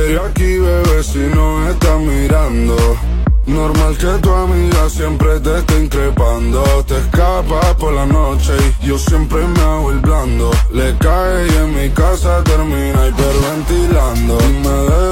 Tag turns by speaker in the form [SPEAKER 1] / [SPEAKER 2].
[SPEAKER 1] serio aquí, bebé, si no estás mirando. Normal que tu amiga siempre te esté increpando. Te escapas por la noche y yo siempre me hago el blando. Le cae y en mi casa termina hiperventilando. Y me